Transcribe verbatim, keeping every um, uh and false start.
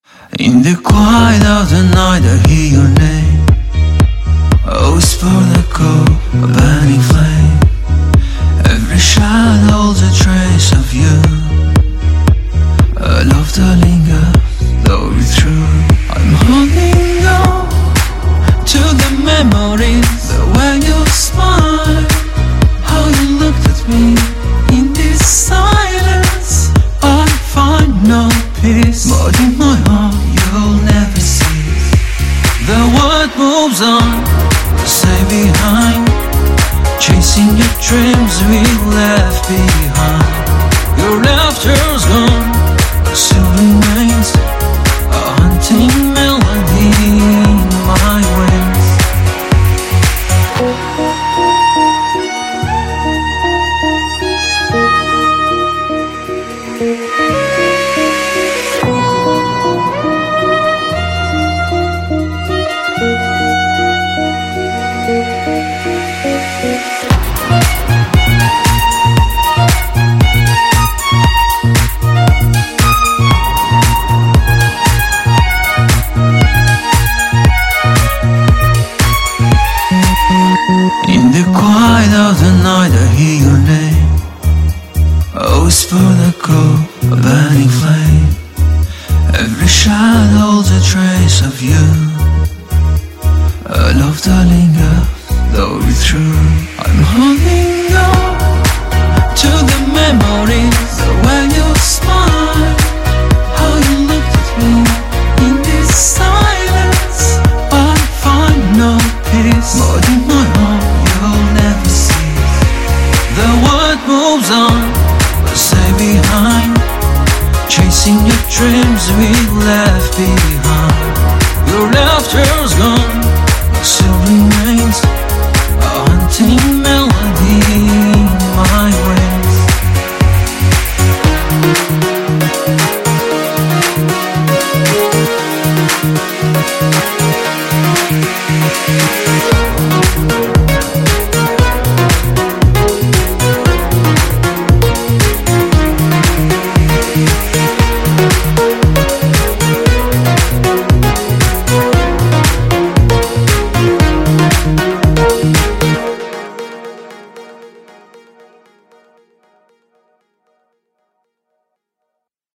In the quiet of the night I hear your name, a whisper that goes, a burning flame. Every shadow holds a trace of you, a love that lingers, though it's true. I'm holding on to the memories, the way you smile, how you looked at me in this silence. I find no peace, but in my heart you'll never cease. The world moves on, we stay behind, chasing your dreams we left behind. Your laughter's gone, but still remains a haunting melody in my wings. In the quiet of the night I hear your name, a whisper that goes, a burning flame. Every shadow holds a trace of you, a love that lingers, though it's true. I'm holding on to the memories, the way you smile, how you looked at me in this silence. I find no peace, but in my heart you'll never cease. The world moves on, but stay behind, chasing your dreams we left behind. Your laughter's gone,